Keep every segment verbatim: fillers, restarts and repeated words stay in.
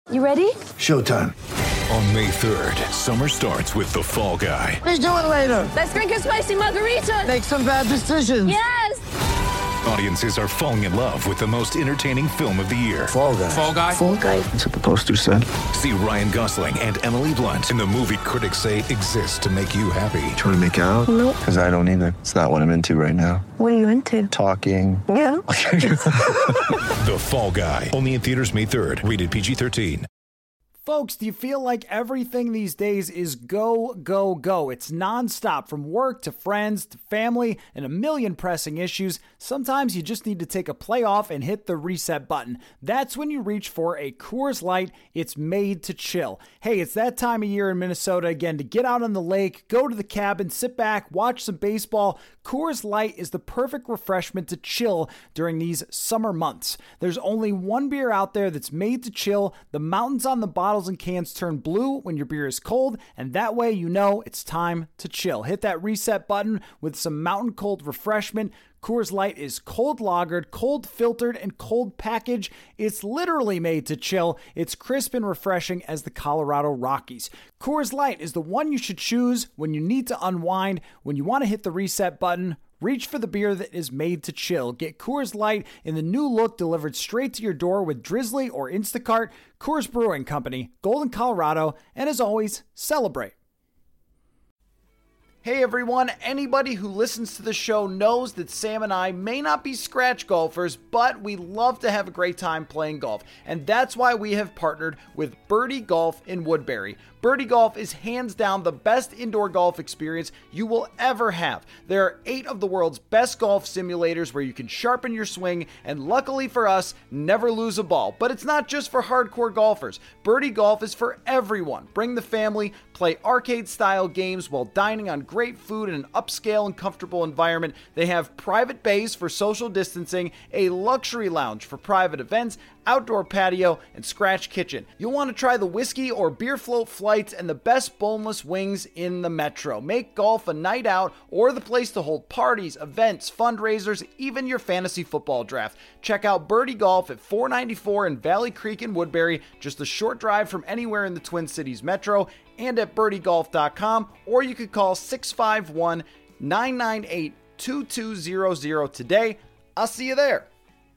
You ready? Showtime. On May third, summer starts with The Fall Guy. Let's do it later. Let's drink a spicy margarita. Make some bad decisions. Yes! Audiences are falling in love with the most entertaining film of the year. Fall Guy. Fall Guy. Fall Guy. That's what the poster said. See Ryan Gosling and Emily Blunt in the movie critics say exists to make you happy. Trying to make it out? Nope. Because I don't either. It's not what I'm into right now. What are you into? Talking. Yeah. The Fall Guy. Only in theaters May third. Rated P G thirteen. Folks, do you feel like everything these days is go, go, go? It's nonstop from work to friends to family and a million pressing issues. Sometimes you just need to take a play off and hit the reset button. That's when you reach for a Coors Light. It's made to chill. Hey, it's that time of year in Minnesota again to get out on the lake, go to the cabin, sit back, watch some baseball. Coors Light is the perfect refreshment to chill during these summer months. There's only one beer out there that's made to chill. The mountains on the bottle and cans turn blue when your beer is cold, and that way you know it's time to chill. Hit that reset button with some mountain cold refreshment. Coors Light is cold lagered, cold filtered, and cold packaged. It's literally made to chill. It's crisp and refreshing as the Colorado Rockies. Coors Light is the one you should choose when you need to unwind, when you want to hit the reset button. Reach for the beer that is made to chill. Get Coors Light in the new look delivered straight to your door with Drizzly or Instacart. Coors Brewing Company, Golden, Colorado, and as always, celebrate. Hey everyone, anybody who listens to the show knows that Sam and I may not be scratch golfers, but we love to have a great time playing golf. And that's why we have partnered with Birdie Golf in Woodbury. Birdie Golf is hands down the best indoor golf experience you will ever have. There are eight of the world's best golf simulators where you can sharpen your swing and, luckily for us, never lose a ball. But it's not just for hardcore golfers. Birdie Golf is for everyone. Bring the family, play arcade-style games while dining on great food in an upscale and comfortable environment. They have private bays for social distancing, a luxury lounge for private events, outdoor patio, and scratch kitchen. You'll want to try the whiskey or beer float flights and the best boneless wings in the metro. Make golf a night out or the place to hold parties, events, fundraisers, even your fantasy football draft. Check out Birdie Golf at four ninety-four in Valley Creek in Woodbury, just a short drive from anywhere in the Twin Cities metro, and at birdie golf dot com, or you could call six five one, nine nine eight, two two zero zero today. I'll see you there.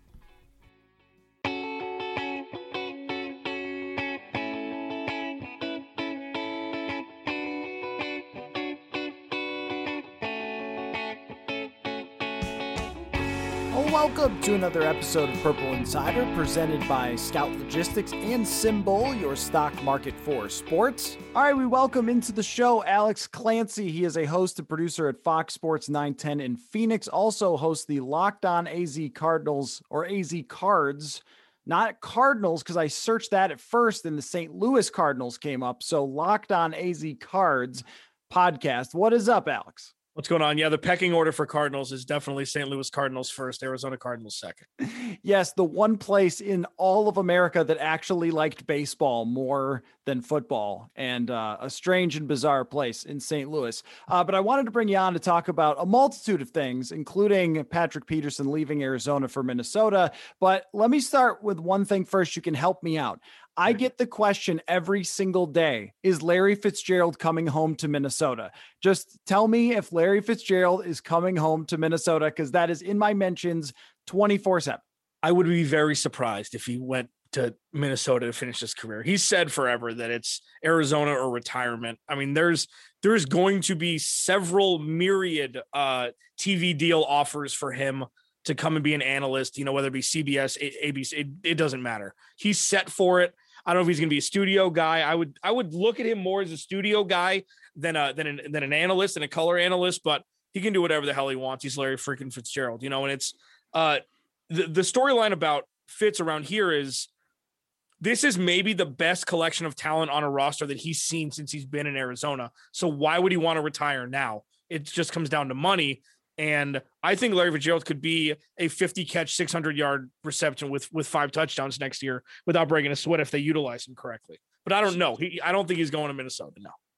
Welcome to another episode of Purple Insider, presented by Scout Logistics and Symbol, your stock market for sports. All right, we welcome into the show Alex Clancy. He is a host and producer at Fox Sports nine ten in Phoenix, also hosts the Locked On A Z Cardinals, or A Z Cards, not Cardinals, because I searched that at first and the Saint Louis Cardinals came up. So Locked On A Z Cards podcast. What is up, Alex? What's going on? Yeah, the pecking order for Cardinals is definitely Saint Louis Cardinals first, Arizona Cardinals second. Yes, the one place in all of America that actually liked baseball more than football, and uh, a strange and bizarre place in Saint Louis. Uh, but I wanted to bring you on to talk about a multitude of things, including Patrick Peterson leaving Arizona for Minnesota. But let me start with one thing first. You can help me out. I get the question every single day, is Larry Fitzgerald coming home to Minnesota? Just tell me if Larry Fitzgerald is coming home to Minnesota, because that is in my mentions twenty-four seven. I would be very surprised if he went to Minnesota to finish his career. He said forever that it's Arizona or retirement. I mean, there's there's going to be several myriad uh, T V deal offers for him to come and be an analyst, you know, whether it be C B S, A B C, it, it doesn't matter. He's set for it. I don't know if he's going to be a studio guy. I would, I would look at him more as a studio guy than a, than an, than an analyst and a color analyst, but he can do whatever the hell he wants. He's Larry freaking Fitzgerald, you know, and it's uh, the, the storyline about Fitz around here is this is maybe the best collection of talent on a roster that he's seen since he's been in Arizona. So why would he want to retire now? It just comes down to money. And I think Larry Fitzgerald could be a fifty catch, six hundred yard reception with, with five touchdowns next year without breaking a sweat if they utilize him correctly. But I don't know. He, I don't think he's going to Minnesota. No.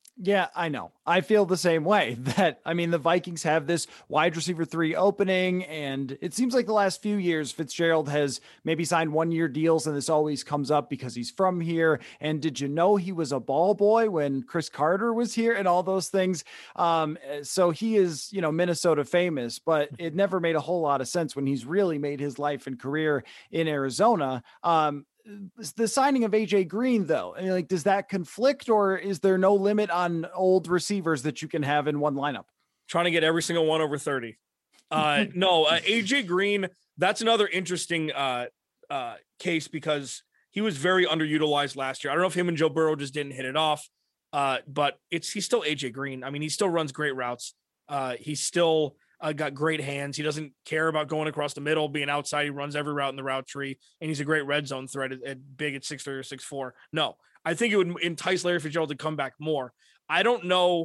Yeah, I know. I feel the same way. That, I mean, the Vikings have this wide receiver three opening, and it seems like the last few years, Fitzgerald has maybe signed one year deals, and this always comes up because he's from here. And did you know he was a ball boy when Chris Carter was here and all those things? Um, so he is, you know, Minnesota famous, but it never made a whole lot of sense when he's really made his life and career in Arizona. Um, the signing of A J Green, though, like, does that conflict, or is there no limit on old receivers that you can have in one lineup? Trying to get every single one over thirty. Uh, no, uh, A J Green, that's another interesting uh, uh, case because he was very underutilized last year. I don't know if him and Joe Burrow just didn't hit it off, uh, but it's he's still A J Green. I mean, he still runs great routes. Uh, he's still Uh, got great hands. He doesn't care about going across the middle, being outside. He runs every route in the route tree, and he's a great red zone threat at, at big at six three or six four. No, I think it would entice Larry Fitzgerald to come back more. I don't know.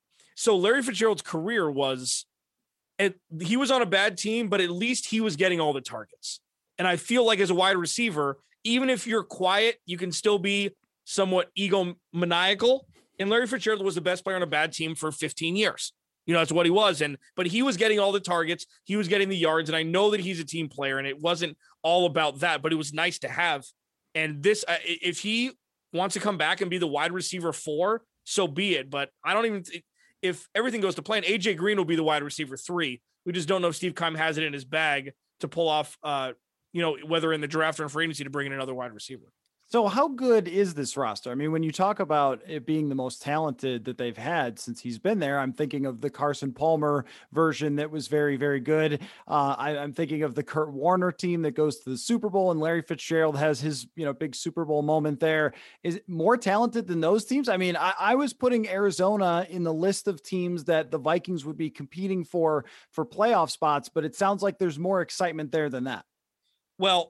So Larry Fitzgerald's career was, it, he was on a bad team, but at least he was getting all the targets. And I feel like as a wide receiver, even if you're quiet, you can still be somewhat egomaniacal. And Larry Fitzgerald was the best player on a bad team for fifteen years. You know, that's what he was. And, but he was getting all the targets. He was getting the yards. And I know that he's a team player and it wasn't all about that, but it was nice to have. And this, uh, if he wants to come back and be the wide receiver four, so be it. But I don't even, th- if everything goes to plan, A J Green will be the wide receiver three. We just don't know if Steve Keim has it in his bag to pull off, uh, you know, whether in the draft or in free agency to bring in another wide receiver. So how good is this roster? I mean, when you talk about it being the most talented that they've had since he's been there, I'm thinking of the Carson Palmer version that was very, very good. Uh, I, I'm thinking of the Kurt Warner team that goes to the Super Bowl, and Larry Fitzgerald has his, you know, big Super Bowl moment there. Is it more talented than those teams? I mean, I, I was putting Arizona in the list of teams that the Vikings would be competing for, for playoff spots, but it sounds like there's more excitement there than that. Well,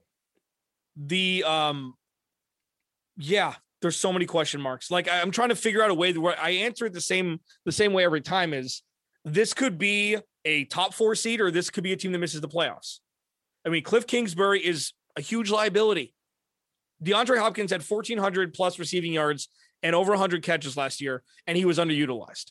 the, um, yeah, there's so many question marks. Like I'm trying to figure out a way where I answer it the same, the same way every time is this could be a top four seed, or this could be a team that misses the playoffs. I mean, Cliff Kingsbury is a huge liability. DeAndre Hopkins had fourteen hundred plus receiving yards and over one hundred catches last year, and he was underutilized.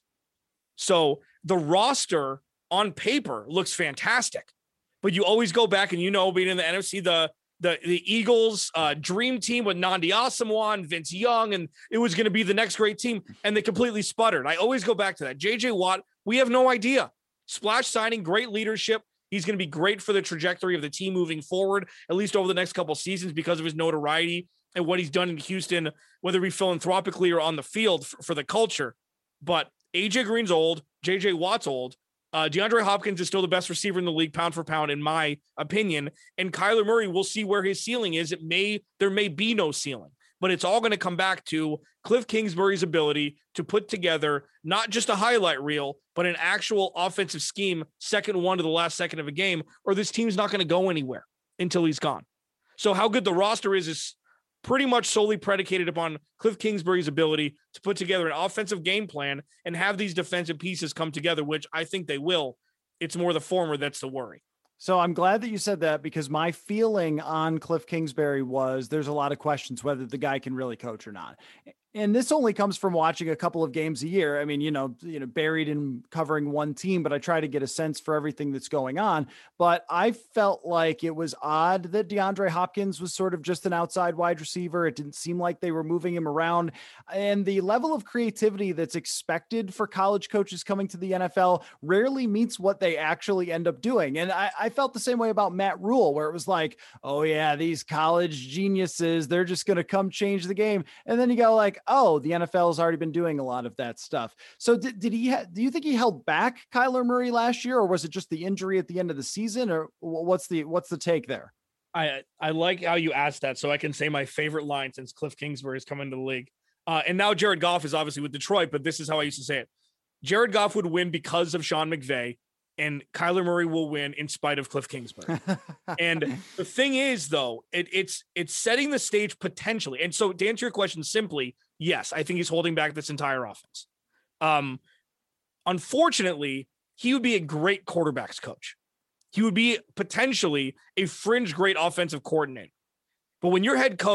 So the roster on paper looks fantastic, but you always go back and, you know, being in the N F C, the, The the Eagles uh, dream team with Nnamdi Asomugha, Vince Young, and it was going to be the next great team, and they completely sputtered. I always go back to that. J J Watt, we have no idea. Splash signing, great leadership. He's going to be great for the trajectory of the team moving forward, at least over the next couple seasons because of his notoriety and what he's done in Houston, whether it be philanthropically or on the field for, for the culture. But A J Green's old, J J Watt's old. Uh, DeAndre Hopkins is still the best receiver in the league, pound for pound, in my opinion. And Kyler Murray, we'll see where his ceiling is. It may, there may be no ceiling, but it's all going to come back to Cliff Kingsbury's ability to put together not just a highlight reel, but an actual offensive scheme, second one to the last second of a game, or this team's not going to go anywhere until he's gone. So how good the roster is, is pretty much solely predicated upon Cliff Kingsbury's ability to put together an offensive game plan and have these defensive pieces come together, which I think they will. It's more the former that's the worry. So I'm glad that you said that, because my feeling on Cliff Kingsbury was there's a lot of questions whether the guy can really coach or not. And this only comes from watching a couple of games a year. I mean, you know, you know, buried in covering one team, but I try to get a sense for everything that's going on. But I felt like it was odd that DeAndre Hopkins was sort of just an outside wide receiver. It didn't seem like they were moving him around. And the level of creativity that's expected for college coaches coming to the N F L rarely meets what they actually end up doing. And I, I felt the same way about Matt Rule, where it was like, oh yeah, these college geniuses, they're just going to come change the game. And then you go like, oh, the N F L has already been doing a lot of that stuff. So did, did he, ha- do you think he held back Kyler Murray last year, or was it just the injury at the end of the season, or what's the, what's the take there? I, I like how you asked that, so I can say my favorite line since Cliff Kingsbury has come into the league. Uh, and now Jared Goff is obviously with Detroit, but this is how I used to say it. Jared Goff would win because of Sean McVay, and Kyler Murray will win in spite of Cliff Kingsbury. And the thing is, though, it, it's it's setting the stage potentially. And so to answer your question simply, yes, I think he's holding back this entire offense. Um, unfortunately, he would be a great quarterbacks coach. He would be potentially a fringe great offensive coordinator. But when your head coach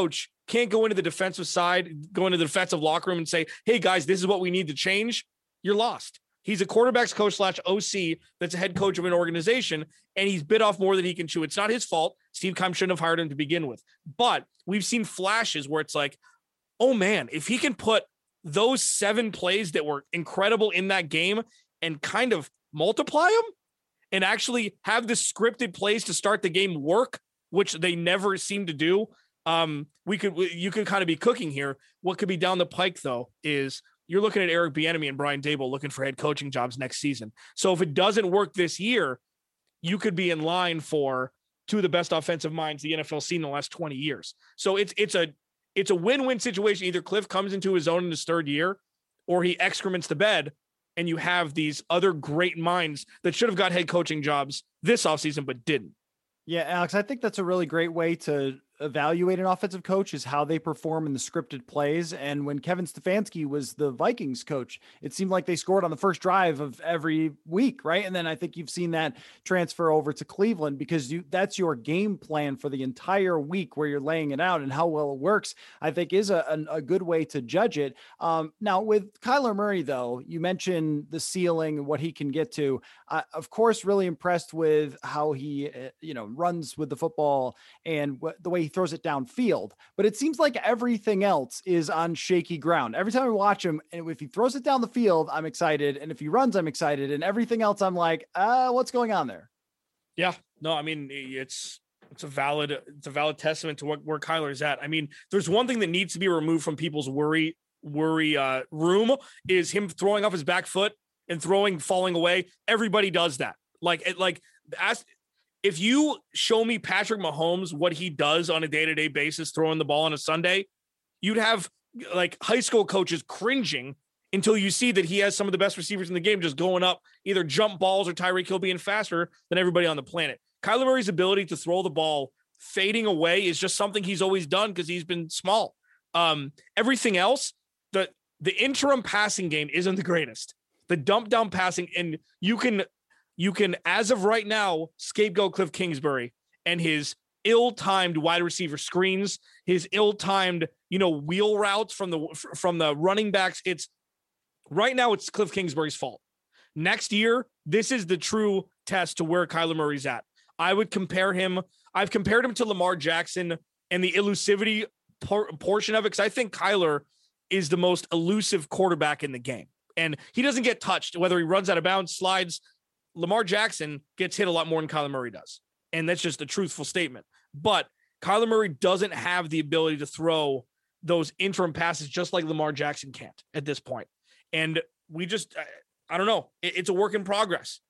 can't go into the defensive side, go into the defensive locker room and say, hey guys, this is what we need to change, you're lost. He's a quarterback's coach slash O C that's a head coach of an organization, and he's bit off more than he can chew. It's not his fault. Steve Keim shouldn't have hired him to begin with. But we've seen flashes where it's like, oh man, if he can put those seven plays that were incredible in that game and kind of multiply them and actually have the scripted plays to start the game work, which they never seem to do, um, we could you could kind of be cooking here. What could be down the pike, though, is you're looking at Eric Bieniemy and Brian Daboll looking for head coaching jobs next season. So if it doesn't work this year, you could be in line for two of the best offensive minds the N F L seen in the last twenty years. So it's it's a it's a win-win situation. Either Cliff comes into his own in his third year, or he excrements the bed, and you have these other great minds that should have got head coaching jobs this offseason but didn't. Yeah, Alex, I think that's a really great way to evaluate an offensive coach, is how they perform in the scripted plays. And when Kevin Stefanski was the Vikings coach, it seemed like they scored on the first drive of every week, right? And then I think you've seen that transfer over to Cleveland, because you that's your game plan for the entire week where you're laying it out, and how well it works, I think, is a, a, a good way to judge it. Um, now, with Kyler Murray, though, you mentioned the ceiling and what he can get to. Uh, of course, really impressed with how he, uh, you know, runs with the football and w- the way he throws it downfield, but it seems like everything else is on shaky ground. Every time I watch him, and if he throws it down the field, I'm excited. And if he runs, I'm excited. And everything else, I'm like, uh, what's going on there? Yeah, no, I mean, it's, it's a valid, it's a valid testament to what, where Kyler's at. I mean, there's one thing that needs to be removed from people's worry, worry uh, room, is him throwing off his back foot and throwing, falling away. Everybody does that. Like, it, like, ask, if you show me Patrick Mahomes, what he does on a day-to-day basis, throwing the ball on a Sunday, you'd have like high school coaches cringing until you see that he has some of the best receivers in the game just going up, either jump balls or Tyreek Hill being faster than everybody on the planet. Kyler Murray's ability to throw the ball fading away is just something he's always done because he's been small. Um, everything else, the, the interim passing game isn't the greatest. The dump down passing, and you can You can, as of right now, scapegoat Cliff Kingsbury and his ill-timed wide receiver screens, his ill-timed, you know, wheel routes from the from the running backs. It's right now, it's Cliff Kingsbury's fault. Next year, this is the true test to where Kyler Murray's at. I would compare him. I've compared him to Lamar Jackson and the elusivity por- portion of it, because I think Kyler is the most elusive quarterback in the game, and he doesn't get touched, whether he runs out of bounds, slides. Lamar Jackson gets hit a lot more than Kyler Murray does. And that's just a truthful statement. But Kyler Murray doesn't have the ability to throw those interim passes just like Lamar Jackson can't at this point. And we just, I, I don't know. It, it's a work in progress.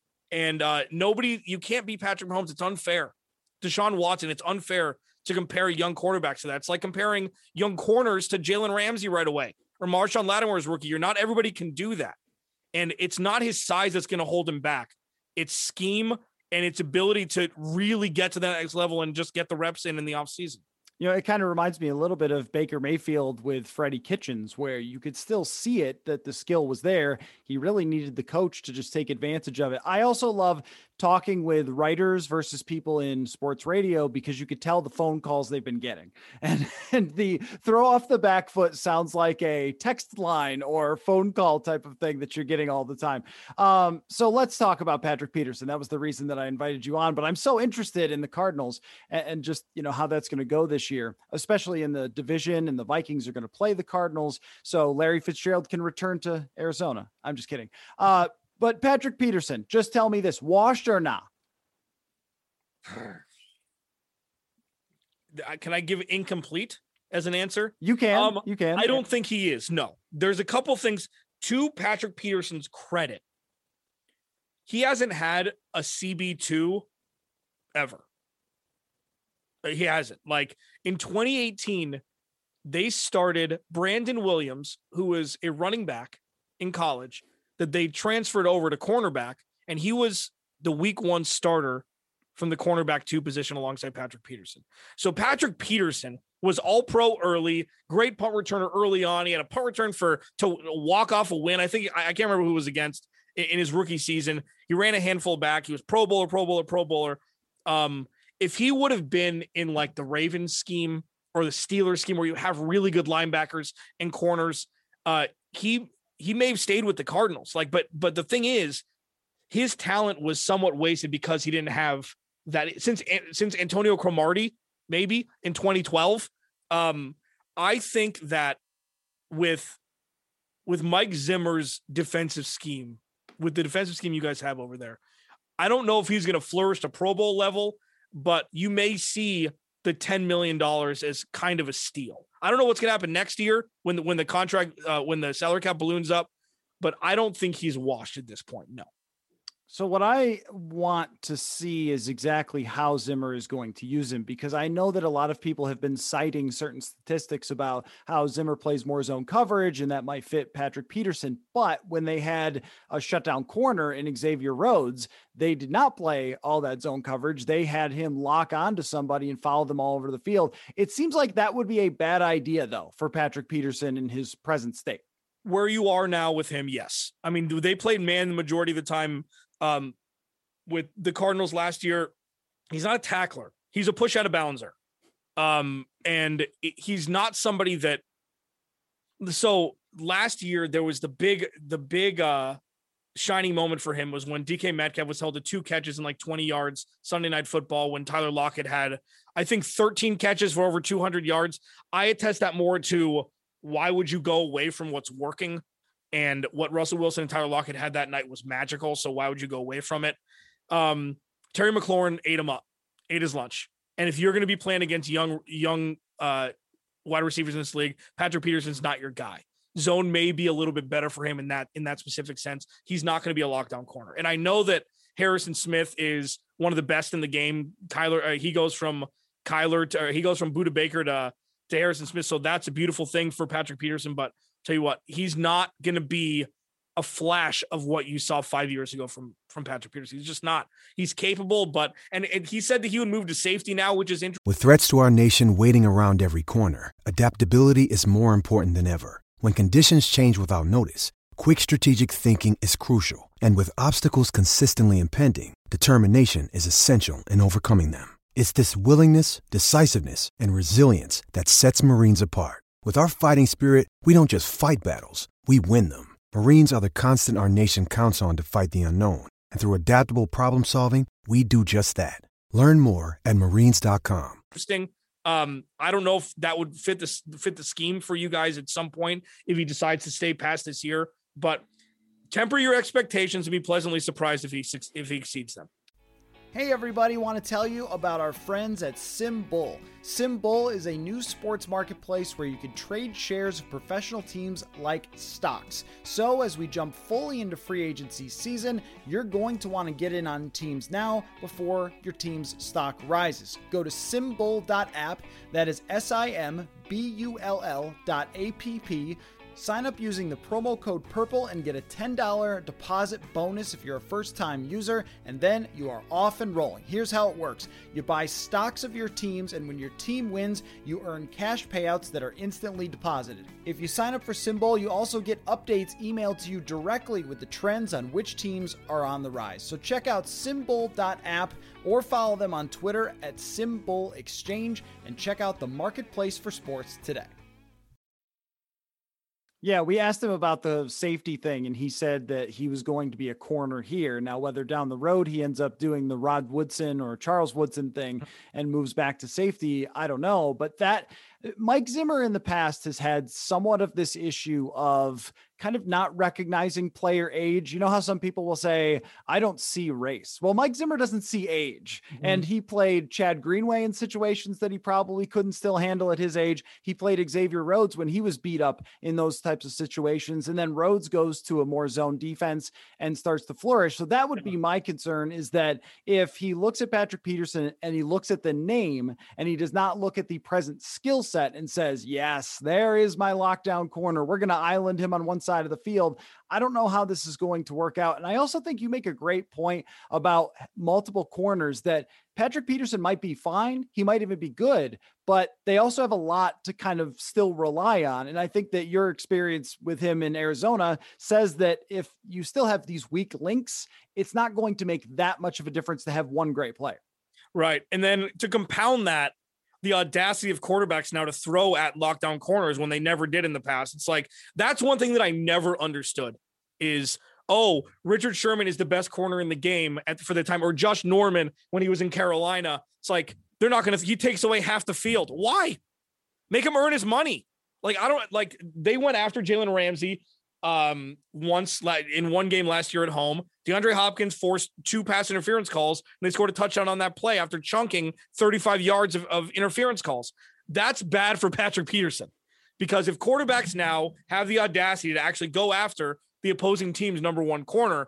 And uh, nobody, you can't beat Patrick Mahomes. It's unfair. Deshaun Watson, it's unfair to compare young quarterbacks to that. It's like comparing young corners to Jalen Ramsey right away, or Marshawn Lattimore's rookie year. Not everybody can do that. And it's not his size that's going to hold him back. It's scheme and its ability to really get to that next level and just get the reps in in the offseason. You know, it kind of reminds me a little bit of Baker Mayfield with Freddie Kitchens, where you could still see it, that the skill was there. He really needed the coach to just take advantage of it. I also love talking with writers versus people in sports radio, because you could tell the phone calls they've been getting. And, and the throw off the back foot sounds like a text line or phone call type of thing that you're getting all the time. Um, so let's talk about Patrick Peterson. That was the reason that I invited you on, but I'm so interested in the Cardinals and, and just, you know, how that's going to go this year, especially in the division, and the Vikings are going to play the Cardinals. So Larry Fitzgerald can return to Arizona. I'm just kidding. Uh, But Patrick Peterson, just tell me this, washed or not? Can I give incomplete as an answer? You can. Um, you can. I don't think he is. No, there's a couple things to Patrick Peterson's credit. He hasn't had a C B two ever. He hasn't. Like in twenty eighteen, they started Brandon Williams, who was a running back in college, that they transferred over to cornerback, and he was the week one starter from the cornerback two position alongside Patrick Peterson. So Patrick Peterson was all pro early, great punt returner early on. He had a punt return for to walk off a win. I think I, I can't remember who it was against in, in his rookie season. He ran a handful back. He was pro bowler, pro bowler, pro bowler. Um, if he would have been in like the Ravens scheme or the Steelers scheme where you have really good linebackers and corners, uh, he he may have stayed with the Cardinals. Like, but but the thing is, his talent was somewhat wasted because he didn't have that since since Antonio Cromartie maybe in twenty twelve. Um, I think that with with Mike Zimmer's defensive scheme, with the defensive scheme you guys have over there, I don't know if he's going to flourish to Pro Bowl level, but you may see the ten million dollars as kind of a steal. I don't know what's going to happen next year when the, when the contract, uh, when the salary cap balloons up, but I don't think he's washed at this point. No. So what I want to see is exactly how Zimmer is going to use him, because I know that a lot of people have been citing certain statistics about how Zimmer plays more zone coverage and that might fit Patrick Peterson. But when they had a shutdown corner in Xavier Rhodes, they did not play all that zone coverage. They had him lock onto somebody and follow them all over the field. It seems like that would be a bad idea, though, for Patrick Peterson in his present state. Where you are now with him, yes. I mean, they played man the majority of the time. Um, with the Cardinals last year, he's not a tackler. He's a push out of bouncer. Um, and it, he's not somebody that, so last year there was the big, the big, uh, shining moment for him was when D K Metcalf was held to two catches in like twenty yards Sunday Night Football, when Tyler Lockett had, I think, thirteen catches for over two hundred yards. I attest that more to why would you go away from what's working? And what Russell Wilson and Tyler Lockett had that night was magical. So why would you go away from it? Um, Terry McLaurin ate him up, ate his lunch. And if you're going to be playing against young, young uh, wide receivers in this league, Patrick Peterson's not your guy. Zone may be a little bit better for him in that, in that specific sense. He's not going to be a lockdown corner. And I know that Harrison Smith is one of the best in the game. Tyler, uh, he goes from Kyler to, uh, he goes from Budda Baker to, to Harrison Smith. So that's a beautiful thing for Patrick Peterson. But tell you what, he's not going to be a flash of what you saw five years ago from, from Patrick Peterson. He's just not. He's capable, but, and, and he said that he would move to safety now, which is interesting. With threats to our nation waiting around every corner, adaptability is more important than ever. When conditions change without notice, quick strategic thinking is crucial. And with obstacles consistently impending, determination is essential in overcoming them. It's this willingness, decisiveness, and resilience that sets Marines apart. With our fighting spirit, we don't just fight battles, we win them. Marines are the constant our nation counts on to fight the unknown. And through adaptable problem solving, we do just that. Learn more at marines dot com. Interesting. Um, I don't know if that would fit the, fit the scheme for you guys at some point if he decides to stay past this year. But temper your expectations and be pleasantly surprised if he if he exceeds them. Hey everybody, want to tell you about our friends at SimBull. SimBull is a new sports marketplace where you can trade shares of professional teams like stocks. So as we jump fully into free agency season, you're going to want to get in on teams now before your team's stock rises. Go to simbull dot app, that is S I M B U L L dot A P P. Sign up using the promo code PURPLE and get a ten dollars deposit bonus if you're a first-time user, and then you are off and rolling. Here's how it works. You buy stocks of your teams, and when your team wins, you earn cash payouts that are instantly deposited. If you sign up for SimBull, you also get updates emailed to you directly with the trends on which teams are on the rise. So check out simbull dot app or follow them on Twitter at SimBullExchange and check out the marketplace for sports today. Yeah, we asked him about the safety thing, and he said that he was going to be a corner here. Now, whether down the road he ends up doing the Rod Woodson or Charles Woodson thing and moves back to safety, I don't know. But that Mike Zimmer in the past has had somewhat of this issue of kind of not recognizing player age. You know how some people will say, I don't see race. Well, Mike Zimmer doesn't see age. Mm-hmm. And he played Chad Greenway in situations that he probably couldn't still handle at his age. He played Xavier Rhodes when he was beat up in those types of situations. And then Rhodes goes to a more zone defense and starts to flourish. So that would be my concern, is that if he looks at Patrick Peterson and he looks at the name and he does not look at the present skill set and says, yes, there is my lockdown corner, we're going to island him on one side of the field, I don't know how this is going to work out. And I also think you make a great point about multiple corners, that Patrick Peterson might be fine. He might even be good, but they also have a lot to kind of still rely on. And I think that your experience with him in Arizona says that if you still have these weak links, it's not going to make that much of a difference to have one great player. Right. And then to compound that, the audacity of quarterbacks now to throw at lockdown corners when they never did in the past. It's like, that's one thing that I never understood is, oh, Richard Sherman is the best corner in the game at, for the time, or Josh Norman when he was in Carolina. It's like, they're not going to, he takes away half the field. Why? Make him earn his money. Like, I don't like, they went after Jalen Ramsey um, once like in one game last year at home. DeAndre Hopkins forced two pass interference calls and they scored a touchdown on that play after chunking thirty-five yards of, of interference calls. That's bad for Patrick Peterson, because if quarterbacks now have the audacity to actually go after the opposing team's number one corner,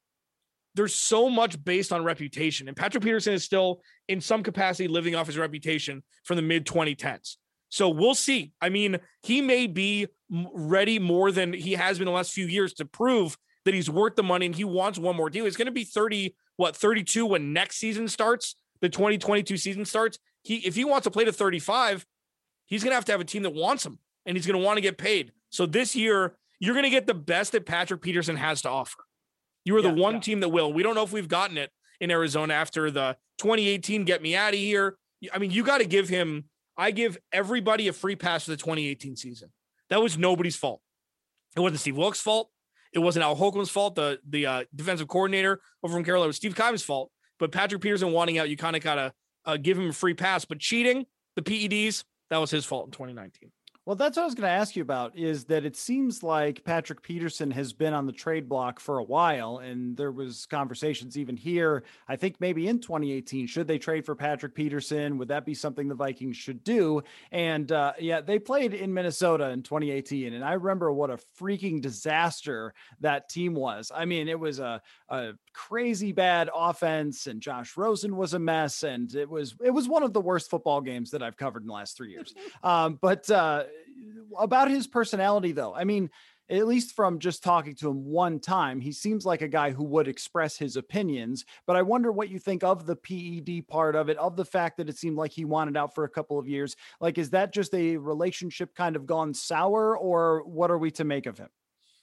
there's so much based on reputation. And Patrick Peterson is still in some capacity living off his reputation from the mid twenty tens. So we'll see. I mean, he may be ready more than he has been the last few years to prove that he's worth the money and he wants one more deal. He's going to be thirty, what, thirty-two when next season starts, the twenty twenty-two season starts. He, if he wants to play to thirty-five, he's going to have to have a team that wants him and he's going to want to get paid. So this year, you're going to get the best that Patrick Peterson has to offer. You are yeah, the one yeah. team that will. We don't know if we've gotten it in Arizona after the twenty eighteen get me out of here. I mean, you got to give him, I give everybody a free pass for the twenty eighteen season. That was nobody's fault. It wasn't Steve Wilkes' fault. It wasn't Al Holcomb's fault, the, the uh, defensive coordinator over from Carolina. It was Steve Keim's fault. But Patrick Peterson wanting out, you kind of got to uh, give him a free pass. But cheating, the P E Ds, that was his fault in twenty nineteen. Well, that's what I was going to ask you about, is that it seems like Patrick Peterson has been on the trade block for a while, and there was conversations even here, I think maybe in twenty eighteen, should they trade for Patrick Peterson? Would that be something the Vikings should do? And uh, yeah, they played in Minnesota in twenty eighteen, and I remember what a freaking disaster that team was. I mean, it was a, a crazy bad offense, and Josh Rosen was a mess, and it was it was one of the worst football games that I've covered in the last three years. Um, but uh, about his personality, though, I mean, at least from just talking to him one time, he seems like a guy who would express his opinions. But I wonder what you think of the P E D part of it, of the fact that it seemed like he wanted out for a couple of years. Like, is that just a relationship kind of gone sour, or what are we to make of him?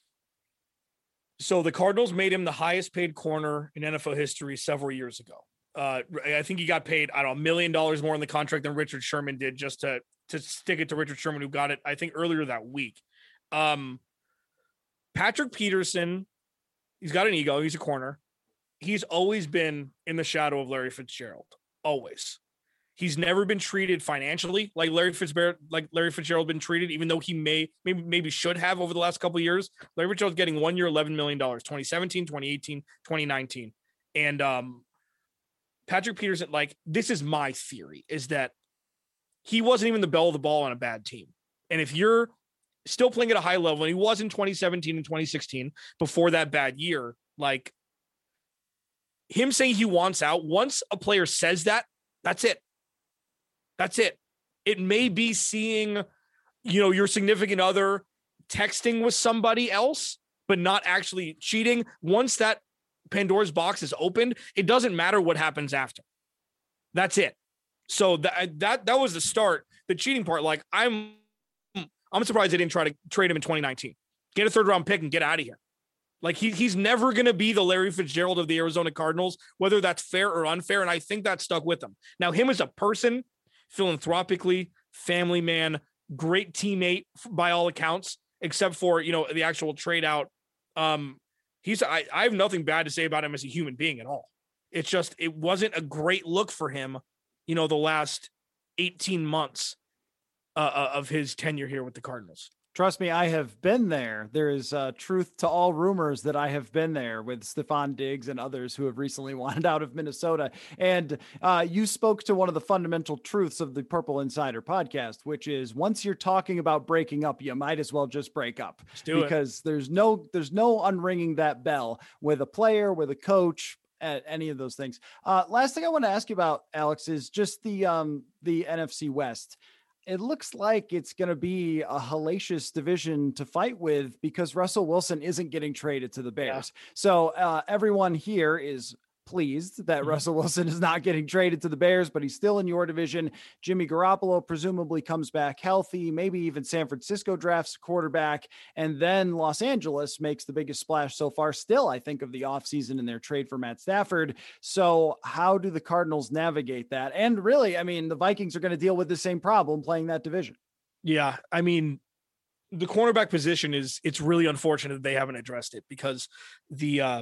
So the Cardinals made him the highest paid corner in N F L history several years ago. Uh, I think he got paid, I don't know, a million dollars more in the contract than Richard Sherman did, just to, to stick it to Richard Sherman, who got it, I think, earlier that week. Um, Patrick Peterson, he's got an ego. He's a corner. He's always been in the shadow of Larry Fitzgerald. Always. He's never been treated financially like Larry Fitzgerald, like Larry Fitzgerald been treated, even though he may, maybe, maybe should have over the last couple of years. Larry Fitzgerald's getting one year, eleven million dollars, twenty seventeen, twenty eighteen, twenty nineteen. And um, Patrick Peterson, like, this is my theory, is that he wasn't even the belle of the ball on a bad team. And if you're still playing at a high level, and he was in twenty seventeen and twenty sixteen before that bad year, like, him saying he wants out, once a player says that, that's it. That's it. It may be seeing, you know, your significant other texting with somebody else, but not actually cheating. Once that Pandora's box is opened, it doesn't matter what happens after. That's it. So that that that was the start. The cheating part, like, I'm I'm surprised they didn't try to trade him in twenty nineteen. Get a third round pick and get out of here. Like, he he's never going to be the Larry Fitzgerald of the Arizona Cardinals, whether that's fair or unfair. And I think that stuck with him. Now, him as a person, philanthropically, family man, great teammate by all accounts, except for, you know, the actual trade out. Um, he's, I, I have nothing bad to say about him as a human being at all. It's just, it wasn't a great look for him, you know, the last eighteen months uh, of his tenure here with the Cardinals. Trust me, I have been there. There is uh, truth to all rumors that I have been there with Stephon Diggs and others who have recently wanted out of Minnesota. And uh, you spoke to one of the fundamental truths of the Purple Insider podcast, which is, once you're talking about breaking up, you might as well just break up. Let's do because it. there's no there's no unringing that bell with a player, with a coach, at any of those things. Uh, last thing I want to ask you about, Alex, is just the um, the N F C West. It looks like it's going to be a hellacious division to fight with, because Russell Wilson isn't getting traded to the Bears. Yeah. So uh, everyone here is pleased that Russell Wilson is not getting traded to the Bears, but he's still in your division. Jimmy Garoppolo presumably comes back healthy. Maybe even San Francisco drafts a quarterback. And then Los Angeles makes the biggest splash so far still, I think, of the offseason in their trade for Matt Stafford. So how do the Cardinals navigate that? And really, I mean, the Vikings are going to deal with the same problem playing that division. Yeah. I mean, the cornerback position is, it's really unfortunate that they haven't addressed it, because the, uh,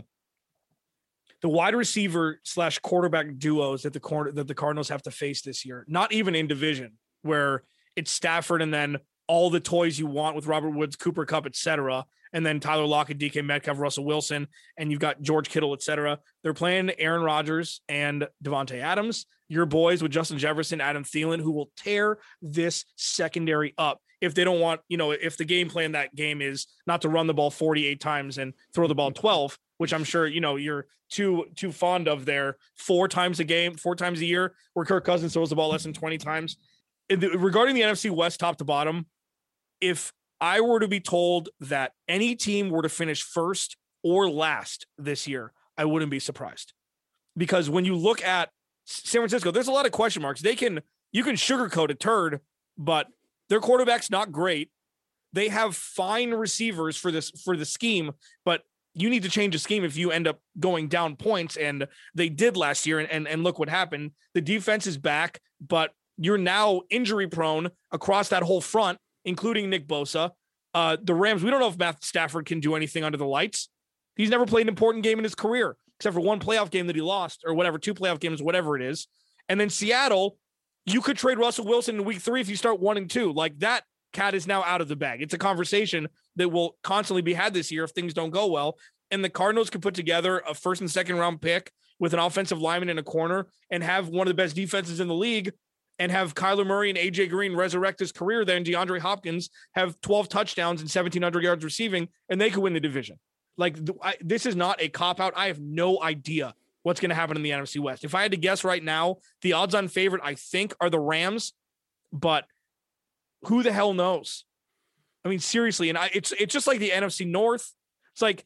the wide receiver slash quarterback duos that the corner that the Cardinals have to face this year, not even in division, where it's Stafford and then all the toys you want with Robert Woods, Cooper Kupp, et cetera, and then Tyler Lockett, D K Metcalf, Russell Wilson, and you've got George Kittle, et cetera. They're playing Aaron Rodgers and Devontae Adams, your boys with Justin Jefferson, Adam Thielen, who will tear this secondary up if they don't want, you know, if the game plan that game is not to run the ball forty-eight times and throw the ball twelve, which I'm sure, you know, you're too, too fond of there four times a game, four times a year, where Kirk Cousins throws the ball less than twenty times. The, regarding the N F C West top to bottom, if I were to be told that any team were to finish first or last this year, I wouldn't be surprised. Because when you look at San Francisco, there's a lot of question marks. They can, you can sugarcoat a turd, but their quarterback's not great. They have fine receivers for this, for the scheme, but you need to change the scheme if you end up going down points. And they did last year. And, and, and look what happened. The defense is back, but you're now injury prone across that whole front, including Nick Bosa. Uh, the Rams, we don't know if Matt Stafford can do anything under the lights. He's never played an important game in his career, except for one playoff game that he lost, or whatever, two playoff games, whatever it is. And then Seattle, you could trade Russell Wilson in week three if you start one and two. Like, that cat is now out of the bag. It's a conversation that will constantly be had this year if things don't go well. And the Cardinals could put together a first and second round pick with an offensive lineman in a corner and have one of the best defenses in the league, and have Kyler Murray and A J Green resurrect his career there, and DeAndre Hopkins have twelve touchdowns and seventeen hundred yards receiving, and they could win the division. Like, I, this is not a cop-out. I have no idea what's going to happen in the N F C West. If I had to guess right now, the odds-on favorite, I think, are the Rams, but who the hell knows? I mean, seriously, and I, it's it's just like the N F C North. It's like,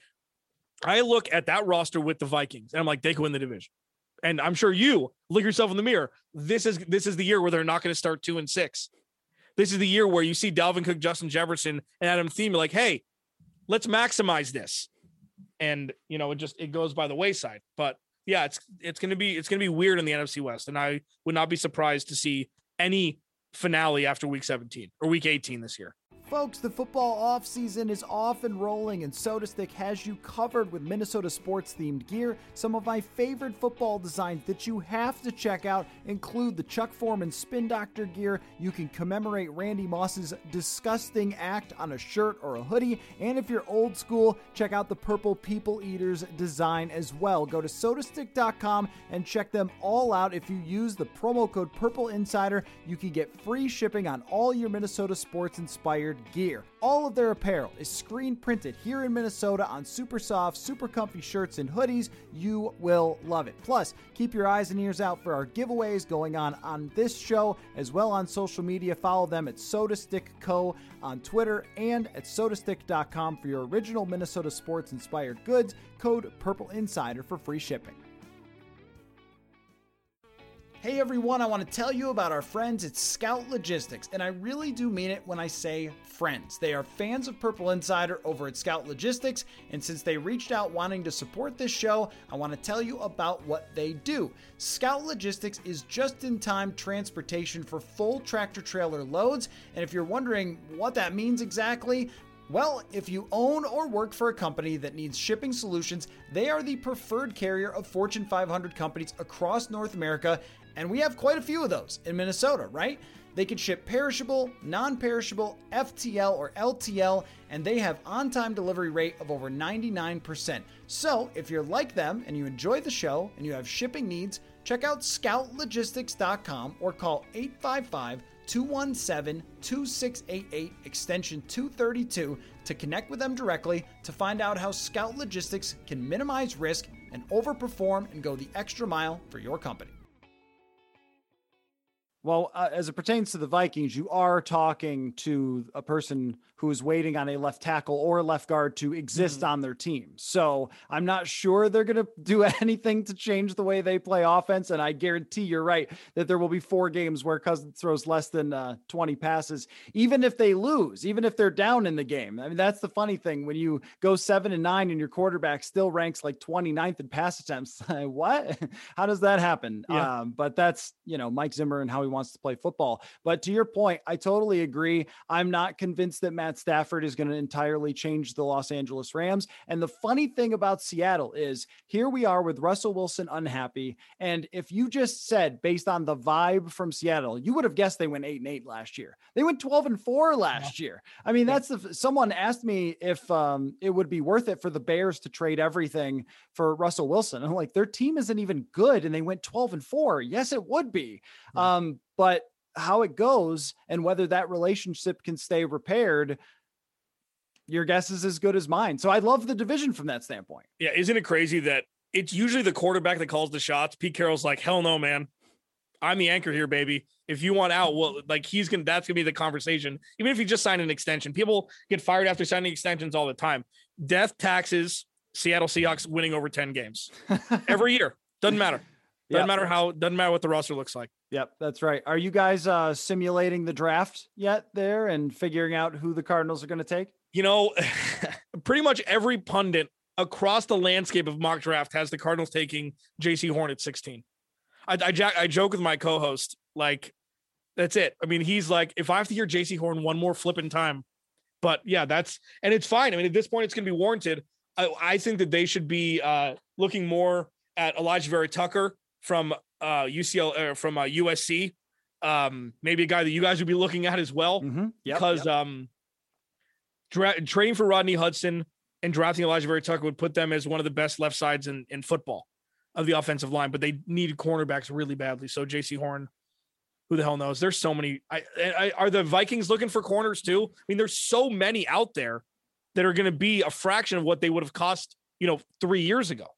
I look at that roster with the Vikings, and I'm like, they could win the division. And I'm sure you look yourself in the mirror. This is this is the year where they're not going to start two and six. This is the year where you see Dalvin Cook, Justin Jefferson, and Adam Thielen like, hey, let's maximize this. And, you know, it just, it goes by the wayside. But yeah, it's it's going to be, it's going to be weird in the N F C West. And I would not be surprised to see any finale after week seventeen or week eighteen this year. Folks, the football offseason is off and rolling, and SodaStick has you covered with Minnesota sports-themed gear. Some of my favorite football designs that you have to check out include the Chuck Foreman Spin Doctor gear. You can commemorate Randy Moss's disgusting act on a shirt or a hoodie. And if you're old school, check out the Purple People Eaters design as well. Go to soda stick dot com and check them all out. If you use the promo code Purple Insider, you can get free shipping on all your Minnesota sports-inspired gear. All of their apparel is screen printed here in Minnesota on super soft, super comfy shirts and hoodies. You will love it. Plus, keep your eyes and ears out for our giveaways going on on this show, as well on social media. Follow them at SodaStick Co. on Twitter and at soda stick dot com for your original Minnesota sports inspired goods. Code Purple Insider for free shipping. Hey everyone, I want to tell you about our friends at Scout Logistics, and I really do mean it when I say friends. They are fans of Purple Insider over at Scout Logistics, and since they reached out wanting to support this show, I want to tell you about what they do. Scout Logistics is just-in-time transportation for full tractor-trailer loads, and if you're wondering what that means exactly, well, if you own or work for a company that needs shipping solutions, they are the preferred carrier of Fortune five hundred companies across North America, and we have quite a few of those in Minnesota, right? They can ship perishable, non-perishable, F T L or L T L, and they have on-time delivery rate of over ninety-nine percent. So if you're like them and you enjoy the show and you have shipping needs, check out scout logistics dot com or call eight five five, two one seven, two six eight eight extension two thirty-two to connect with them directly to find out how Scout Logistics can minimize risk and overperform and go the extra mile for your company. Well, uh, as it pertains to the Vikings, you are talking to a person who is waiting on a left tackle or left guard to exist mm-hmm. on their team. So I'm not sure they're going to do anything to change the way they play offense. And I guarantee you're right that there will be four games where Cousins throws less than uh, twenty passes, even if they lose, even if they're down in the game. I mean, that's the funny thing. When you go seven and nine and your quarterback still ranks like twenty-ninth in pass attempts, what? How does that happen? Yeah. Um, but that's, you know, Mike Zimmer and how he wants to play football. But to your point, I totally agree. I'm not convinced that Matt Stafford is going to entirely change the Los Angeles Rams. And the funny thing about Seattle is here we are with Russell Wilson unhappy. And if you just said, based on the vibe from Seattle, you would have guessed they went eight and eight last year. They went twelve and four last yeah. year. I mean, that's the, someone asked me if um, it would be worth it for the Bears to trade everything for Russell Wilson. I'm like, their team isn't even good. And they went twelve and four. Yes, it would be. Yeah. Um, but how it goes and whether that relationship can stay repaired, your guess is as good as mine. So I love the division from that standpoint. Yeah. Isn't it crazy that it's usually the quarterback that calls the shots? Pete Carroll's like, hell no, man. I'm the anchor here, baby. If you want out, well, like he's going to, that's going to be the conversation. Even if he just signed an extension, people get fired after signing extensions all the time. Death, taxes, Seattle Seahawks winning over ten games every year. Doesn't matter. Doesn't yep. matter how, doesn't matter what the roster looks like. Yep, that's right. Are you guys uh, simulating the draft yet there and figuring out who the Cardinals are going to take? You know, pretty much every pundit across the landscape of mock draft has the Cardinals taking J C Horn at sixteen. I, I, I joke with my co-host, like, that's it. I mean, he's like, if I have to hear J C Horn one more flipping time, but yeah, that's, and it's fine. I mean, at this point, it's going to be warranted. I, I think that they should be uh, looking more at Elijah Vera Tucker from uh, U C L uh, from uh, U S C. Um, maybe a guy that you guys would be looking at as well, mm-hmm. yep, because yep. um, dra- trading for Rodney Hudson and drafting Elijah Vera Tucker would put them as one of the best left sides in, in football of the offensive line, but they needed cornerbacks really badly. So J C Horn, who the hell knows? There's so many. I, I, are the Vikings looking for corners too? I mean, there's so many out there that are going to be a fraction of what they would have cost, you know, three years ago.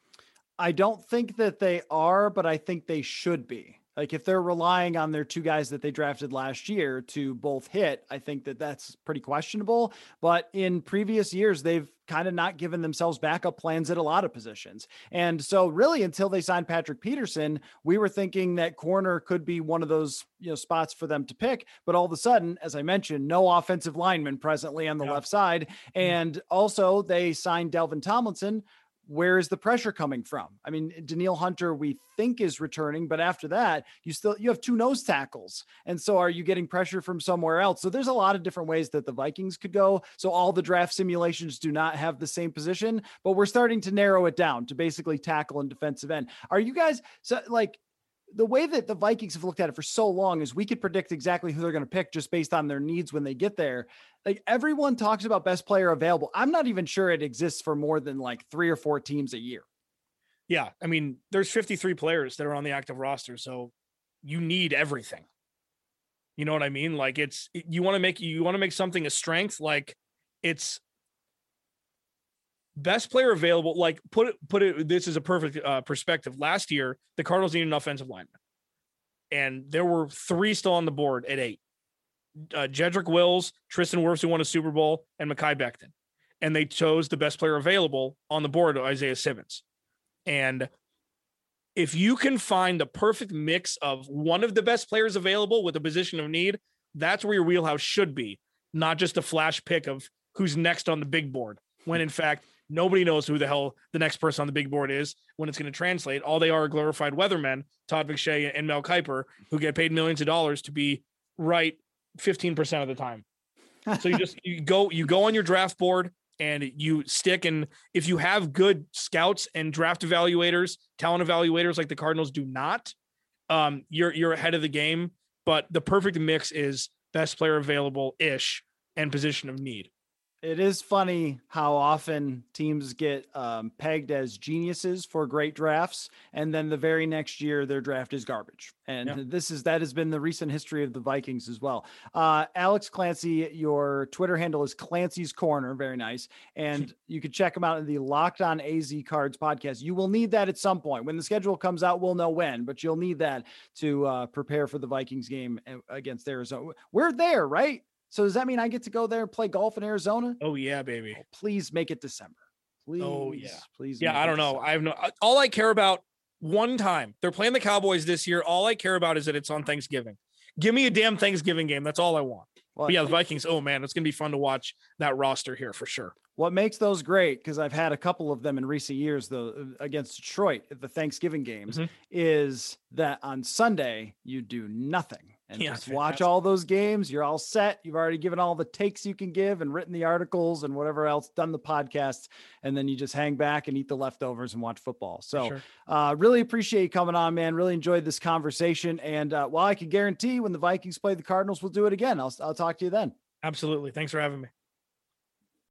I don't think that they are, but I think they should be. Like if they're relying on their two guys that they drafted last year to both hit, I think that that's pretty questionable. But in previous years, they've kind of not given themselves backup plans at a lot of positions. And so really until they signed Patrick Peterson, we were thinking that corner could be one of those, you know, spots for them to pick. But all of a sudden, as I mentioned, no offensive lineman presently on the yeah. left side. And also they signed Delvin Tomlinson. Where is the pressure coming from? I mean, Danielle Hunter, we think is returning, but after that, you still, you have two nose tackles. And so are you getting pressure from somewhere else? So there's a lot of different ways that the Vikings could go. So all the draft simulations do not have the same position, but we're starting to narrow it down to basically tackle and defensive end. Are you guys so like, the way that the Vikings have looked at it for so long is we could predict exactly who they're going to pick just based on their needs when they get there. Like everyone talks about best player available. I'm not even sure it exists for more than like three or four teams a year. Yeah. I mean, there's fifty-three players that are on the active roster. So you need everything. You know what I mean? Like it's, you want to make, you want to make something a strength. Like it's best player available. Like put it, put it, this is a perfect uh, perspective. Last year, the Cardinals needed an offensive lineman and there were three still on the board at eight. Uh, Jedrick Wills, Tristan Wirfs, who won a Super Bowl, and Mekhi Becton. And they chose the best player available on the board, Isaiah Simmons. And if you can find the perfect mix of one of the best players available with a position of need, that's where your wheelhouse should be, not just a flash pick of who's next on the big board. When in fact, nobody knows who the hell the next person on the big board is when it's going to translate. All they are glorified weathermen, Todd McShay and Mel Kiper, who get paid millions of dollars to be right fifteen percent of the time. So you just, you go, you go on your draft board and you stick. And if you have good scouts and draft evaluators, talent evaluators, like the Cardinals do not, um, you're, you're ahead of the game, but the perfect mix is best player available ish and position of need. It is funny how often teams get um, pegged as geniuses for great drafts, and then the very next year their draft is garbage. And yeah. this is that has been the recent history of the Vikings as well. Uh, Alex Clancy, your Twitter handle is Clancy's Corner, very nice, and you can check him out in the Locked On A Z Cards podcast. You will need that at some point when the schedule comes out. We'll know when, but you'll need that to uh, prepare for the Vikings game against Arizona. We're there, right? So does that mean I get to go there and play golf in Arizona? Oh yeah, baby. Oh, please make it December. Please. Oh yeah. Please. Yeah. I don't know. I have no, all I care about one time they're playing the Cowboys this year. All I care about is that it's on Thanksgiving. Give me a damn Thanksgiving game. That's all I want. Well, but yeah, the Vikings. Oh man, it's going to be fun to watch that roster here for sure. What makes those great, because I've had a couple of them in recent years, though, against Detroit at the Thanksgiving games, mm-hmm. is that on Sunday you do nothing and yeah, just fantastic. Watch all those games. You're all set. You've already given all the takes you can give and written the articles and whatever else, done the podcasts, and then you just hang back and eat the leftovers and watch football. So sure. uh, really appreciate you coming on, man. Really enjoyed this conversation. And uh, while I can guarantee when the Vikings play the Cardinals, we'll do it again. I'll, I'll talk to you then. Absolutely. Thanks for having me.